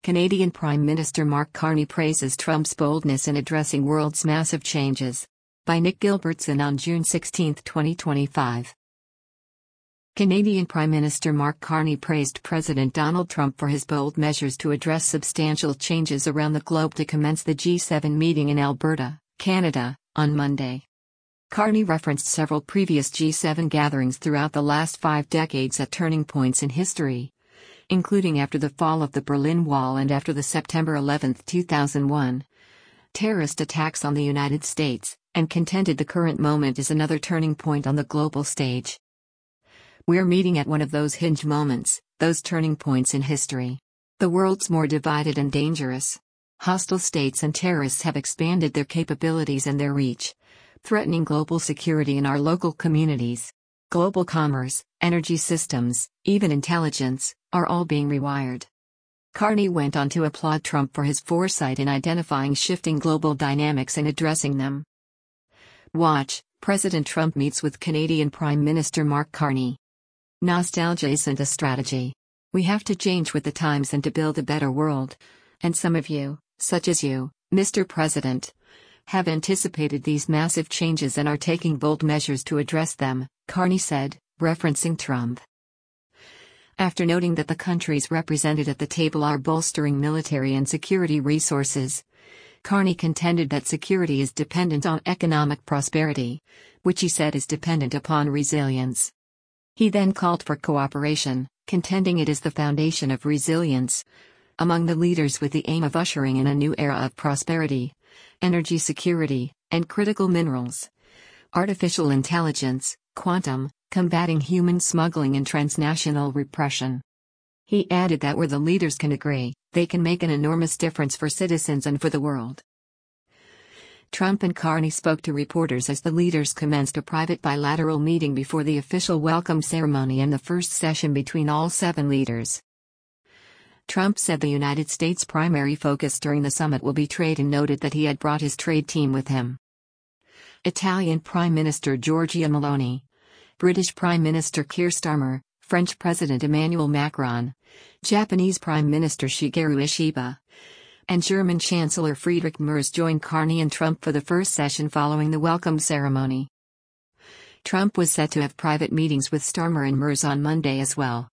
Canadian Prime Minister Mark Carney praises Trump's boldness in addressing world's massive changes. By Nick Gilbertson on June 16, 2025. Canadian Prime Minister Mark Carney praised President Donald Trump for his bold measures to address substantial changes around the globe to commence the G7 meeting in Alberta, Canada, on Monday. Carney referenced several previous G7 gatherings throughout the last 5 decades at turning points in history, including after the fall of the Berlin Wall and after the September 11, 2001, terrorist attacks on the United States, and contended the current moment is another turning point on the global stage. We're meeting at one of those hinge moments, those turning points in history. The world's more divided and dangerous. Hostile states and terrorists have expanded their capabilities and their reach, threatening global security in our local communities. Global commerce, energy systems, even intelligence, are all being rewired. Carney went on to applaud Trump for his foresight in identifying shifting global dynamics and addressing them. Watch, President Trump meets with Canadian Prime Minister Mark Carney. Nostalgia isn't a strategy. We have to change with the times and to build a better world. And some of you, such as you, Mr. President, have anticipated these massive changes and are taking bold measures to address them, Carney said, referencing Trump. After noting that the countries represented at the table are bolstering military and security resources, Carney contended that security is dependent on economic prosperity, which he said is dependent upon resilience. He then called for cooperation, contending it is the foundation of resilience, among the leaders with the aim of ushering in a new era of prosperity, energy security, and critical minerals, artificial intelligence, quantum, combating human smuggling and transnational repression. He added that where the leaders can agree, they can make an enormous difference for citizens and for the world. Trump and Carney spoke to reporters as the leaders commenced a private bilateral meeting before the official welcome ceremony and the first session between all 7 leaders. Trump said the United States' primary focus during the summit will be trade and noted that he had brought his trade team with him. Italian Prime Minister Giorgia Meloni, British Prime Minister Keir Starmer, French President Emmanuel Macron, Japanese Prime Minister Shigeru Ishiba, and German Chancellor Friedrich Merz joined Carney and Trump for the first session following the welcome ceremony. Trump was set to have private meetings with Starmer and Merz on Monday as well.